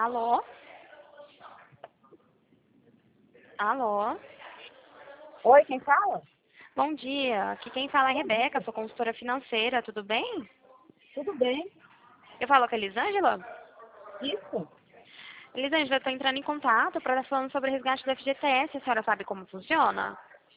Alô? Alô? Oi, quem fala? Bom dia. Aqui quem fala é a Rebeca, sou consultora financeira, tudo bem? Tudo bem? Eu falo com a Elisângela? Isso? Elisângela, eu estou entrando em contato para estar falando sobre o resgate do FGTS. A senhora sabe como funciona?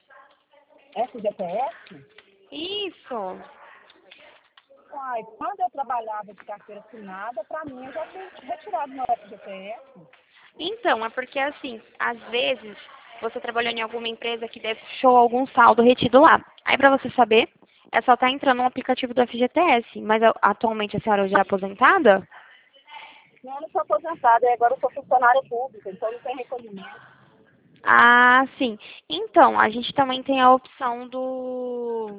FGTS? Isso. Uai, quando eu trabalhava de carteira assinada, para mim eu já tinha retirado meu FGTS. Então, é porque assim, às vezes você trabalhou em alguma empresa que deixou algum saldo retido lá. Aí para você saber, é só estar entrando no aplicativo do FGTS. Mas atualmente a senhora já é aposentada? Eu não sou aposentada, agora eu sou funcionária pública, então não tem recolhimento. Ah, sim. Então, a gente também tem a opção do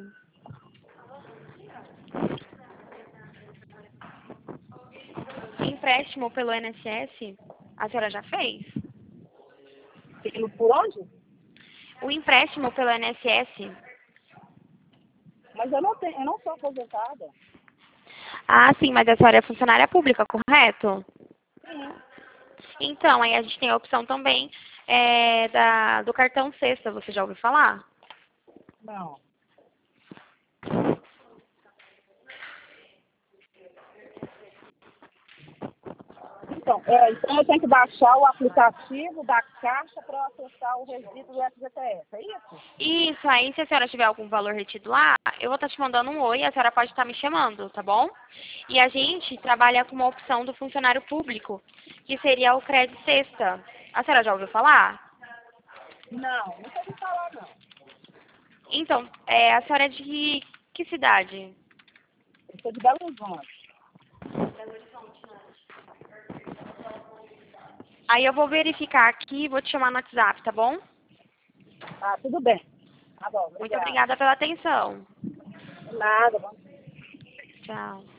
empréstimo pelo INSS. A senhora já fez? Fico por onde? O empréstimo pelo INSS. Mas eu não sou aposentada. Ah, sim, mas a senhora é funcionária pública, correto? Sim. Então, aí a gente tem a opção também do cartão Cesta. Você já ouviu falar? Não. Então eu tenho que baixar o aplicativo da Caixa para acessar o resíduo do FGTS, é isso? Isso, aí se a senhora tiver algum valor retido lá, eu vou estar te mandando um oi, a senhora pode estar me chamando, tá bom? E a gente trabalha com uma opção do funcionário público, que seria o Crédito Sexta. A senhora já ouviu falar? Não, nunca ouvi falar, não. Então, a senhora é de que cidade? Eu sou de Belo Horizonte. Aí eu vou verificar aqui e vou te chamar no WhatsApp, tá bom? Ah, tudo bem. Tá bom, Muito obrigada. obrigada pela atenção. Nada, bom. Tchau.